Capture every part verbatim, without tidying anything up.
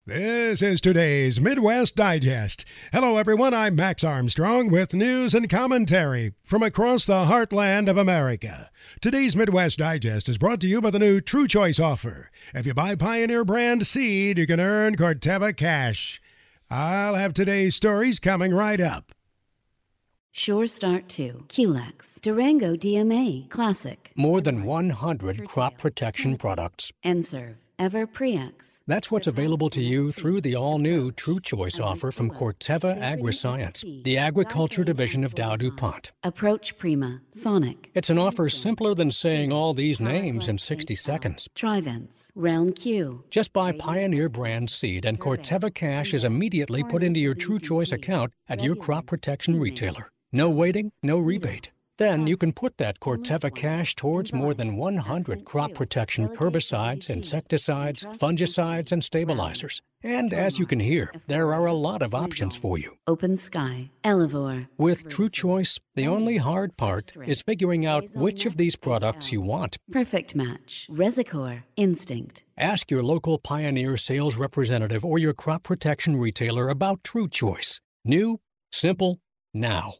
This is today's Midwest Digest. Hello, everyone. I'm Max Armstrong with news and commentary from across the heartland of America. Today's Midwest Digest is brought to you by the new True Choice offer. If you buy Pioneer brand seed, you can earn Corteva cash. I'll have today's stories coming right up. Sure Start two, Culex, Durango D M A, Classic. More than one hundred crop protection products. Enserv, Ever Prex. That's what's available to you through the all-new True Choice offer from Corteva Agriscience, the agriculture division of Dow DuPont. Approach Prima, Sonic. It's an offer simpler than saying all these names in sixty seconds. Trivence, Realm Q. Just buy Pioneer brand seed and Corteva cash is immediately put into your True Choice account at your crop protection retailer. No waiting, no rebate. Then you can put that Corteva cash towards more than one hundred crop protection herbicides, insecticides, fungicides, and stabilizers. And as you can hear, there are a lot of options for you. Open Sky, Elevore. With True Choice, the only hard part is figuring out which of these products you want. Perfect Match, Resicor, Instinct. Ask your local Pioneer sales representative or your crop protection retailer about True Choice. New, simple, now.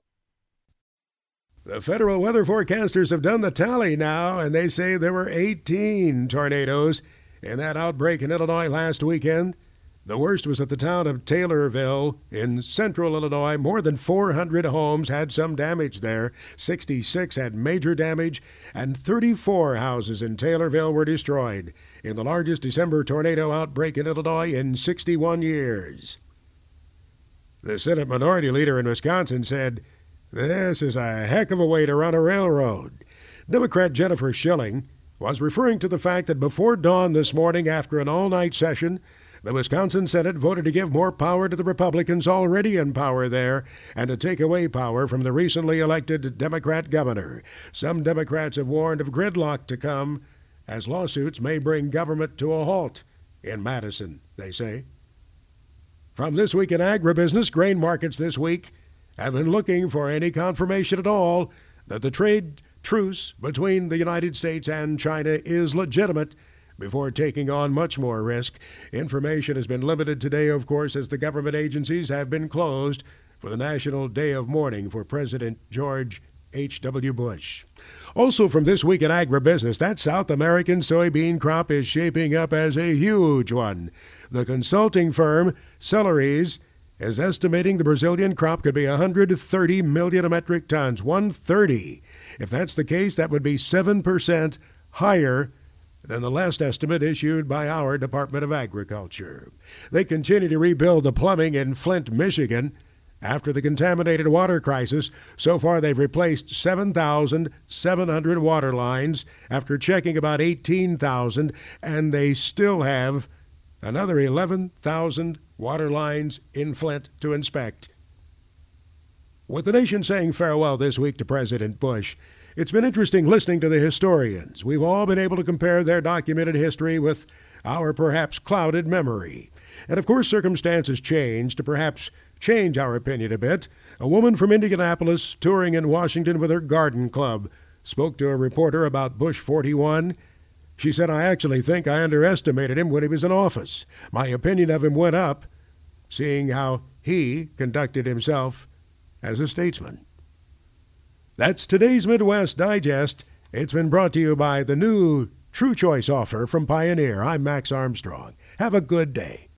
The federal weather forecasters have done the tally now, and they say there were eighteen tornadoes in that outbreak in Illinois last weekend. The worst was at the town of Taylorville in central Illinois. More than four hundred homes had some damage there. sixty-six had major damage, and thirty-four houses in Taylorville were destroyed in the largest December tornado outbreak in Illinois in sixty-one years. The Senate Minority Leader in Wisconsin said, "This is a heck of a way to run a railroad." Democrat Jennifer Schilling was referring to the fact that before dawn this morning, after an all-night session, the Wisconsin Senate voted to give more power to the Republicans already in power there and to take away power from the recently elected Democrat governor. Some Democrats have warned of gridlock to come as lawsuits may bring government to a halt in Madison, they say. From This Week in Agribusiness, grain markets this week have been looking for any confirmation at all that the trade truce between the United States and China is legitimate before taking on much more risk. Information has been limited today, of course, as the government agencies have been closed for the National Day of Mourning for President George H W. Bush. Also from This Week in Agribusiness, that South American soybean crop is shaping up as a huge one. The consulting firm Cellares is estimating the Brazilian crop could be one hundred thirty million metric tons, one hundred thirty. If that's the case, that would be seven percent higher than the last estimate issued by our Department of Agriculture. They continue to rebuild the plumbing in Flint, Michigan, after the contaminated water crisis. So far, they've replaced seven thousand seven hundred water lines after checking about eighteen thousand, and they still have another eleven thousand water lines in Flint to inspect. With the nation saying farewell this week to President Bush, it's been interesting listening to the historians. We've all been able to compare their documented history with our perhaps clouded memory. And of course, circumstances change to perhaps change our opinion a bit. A woman from Indianapolis touring in Washington with her garden club spoke to a reporter about Bush forty-one. She said, "I actually think I underestimated him when he was in office. My opinion of him went up, seeing how he conducted himself as a statesman." That's today's Midwest Digest. It's been brought to you by the new True Choice offer from Pioneer. I'm Max Armstrong. Have a good day.